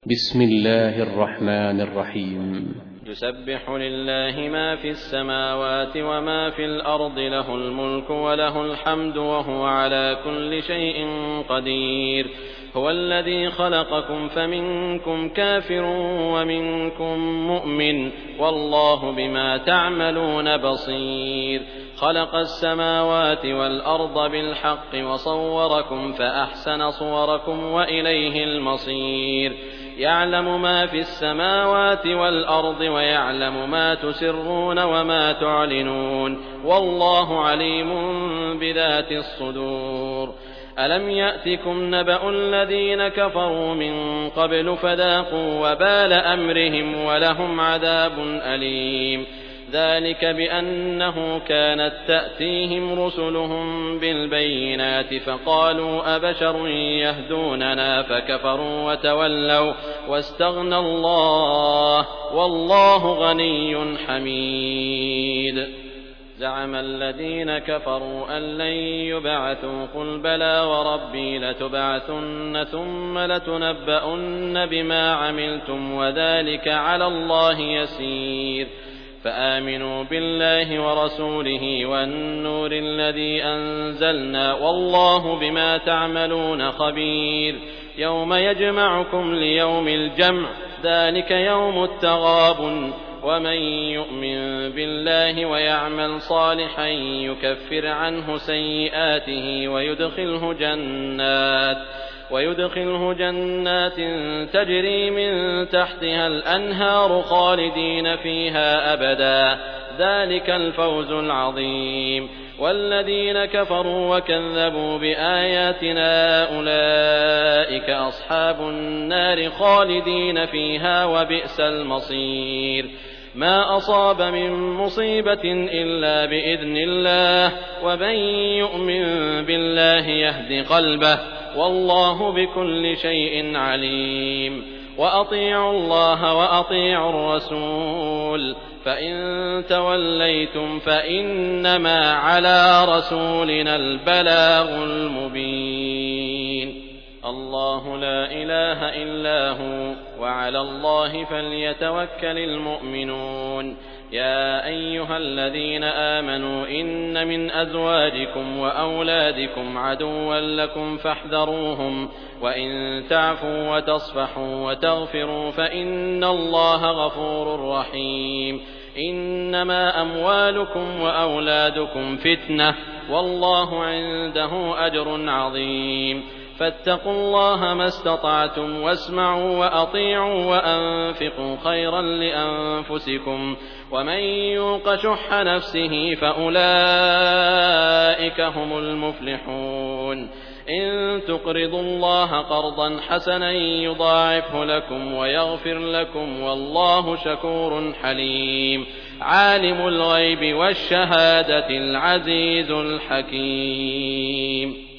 بسم الله الرحمن الرحيم. يسبح لله ما في السماوات وما في الأرض، له الملك وله الحمد وهو على كل شيء قدير. هو الذي خلقكم فمنكم كافر ومنكم مؤمن، والله بما تعملون بصير. خلق السماوات والأرض بالحق وصوركم فأحسن صوركم وإليه المصير. يعلم ما في السماوات والأرض ويعلم ما تسرون وما تعلنون، والله عليم بذات الصدور. ألم يأتكم نبأ الذين كفروا من قبل فذاقوا وبال أمرهم ولهم عذاب أليم. ذلك بأنه كانت تأتيهم رسلهم بالبينات فقالوا أبشر يهدوننا فكفروا وتولوا واستغنى الله والله غني حميد. زعم الذين كفروا أن لن يبعثوا، قل بلى وربي لتبعثن ثم لتنبؤن بما عملتم وذلك على الله يسير. فآمنوا بالله ورسوله والنور الذي أنزلنا، والله بما تعملون خبير. يوم يجمعكم ليوم الجمع، ذلك يوم التغابن. ومن يؤمن بالله ويعمل صالحا يكفر عنه سيئاته ويدخله جنات تجري من تحتها الأنهار خالدين فيها أبدا، ذلك الفوز العظيم. والذين كفروا وكذبوا بآياتنا أولئك أصحاب النار خالدين فيها وبئس المصير. ما أصاب من مصيبة إلا بإذن الله، ومن يؤمن بالله يهد قلبه، والله بكل شيء عليم. وأطيعوا الله وأطيعوا الرسول، فإن توليتم فإنما على رسولنا البلاغ المبين. الله لا إله إلا هو، وعلى الله فليتوكل المؤمنون. يا أيها الذين آمنوا إن من أزواجكم وأولادكم عدوا لكم فاحذروهم، وإن تعفوا وتصفحوا وتغفروا فإن الله غفور رحيم. إنما أموالكم وأولادكم فتنة، والله عنده أجر عظيم. فاتقوا الله ما استطعتم، واسمعوا وأطيعوا وأنفقوا خيرا لأنفسكم، ومن يوق شح نفسه فأولئك هم المفلحون. إن تقرضوا الله قرضا حسنا يضاعفه لكم ويغفر لكم، والله شكور حليم. عالم الغيب والشهادة العزيز الحكيم.